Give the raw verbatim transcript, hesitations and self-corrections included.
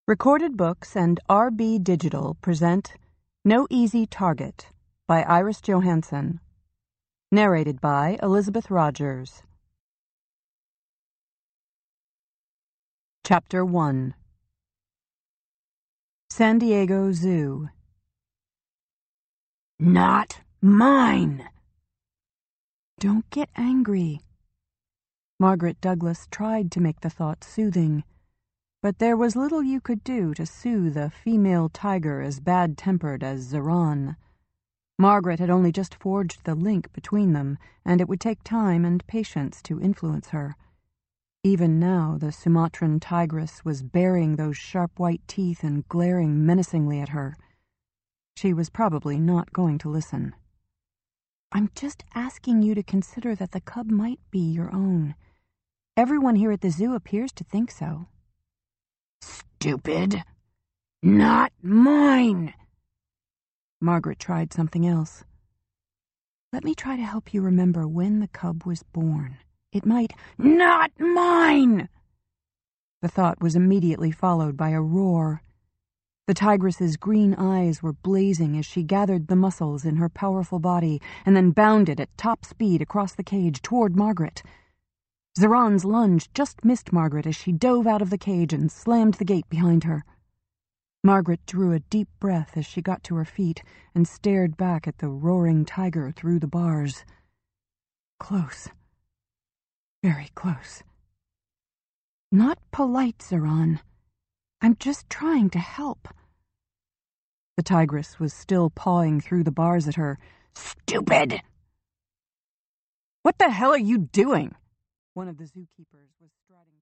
Recorded Books and R B Digital present No Easy Target by Iris Johansen. Narrated by Elizabeth Rogers. Chapter one. San Diego Zoo. Not mine! Don't get angry. Margaret Douglas tried to make the thought soothing, but there was little you could do to soothe a female tiger as bad-tempered as Zeron. Margaret had only just forged the link between them, and it would take time and patience to influence her. Even now, the Sumatran tigress was baring those sharp white teeth and glaring menacingly at her. She was probably not going to listen. "I'm just asking you to consider that the cub might be your own. Everyone here at the zoo appears to think so." "Stupid! Not mine!" Margaret tried something else. "Let me try to help you remember when the cub was born. It might—" "Not mine!" The thought was immediately followed by a roar. The tigress's green eyes were blazing as she gathered the muscles in her powerful body and then bounded at top speed across the cage toward Margaret. Zeron's lunge just missed Margaret as she dove out of the cage and slammed the gate behind her. Margaret drew a deep breath as she got to her feet and stared back at the roaring tiger through the bars. Close. Very close. "Not polite, Zeron. I'm just trying to help." The tigress was still pawing through the bars at her. "Stupid!" "What the hell are you doing?" One of the zookeepers was striding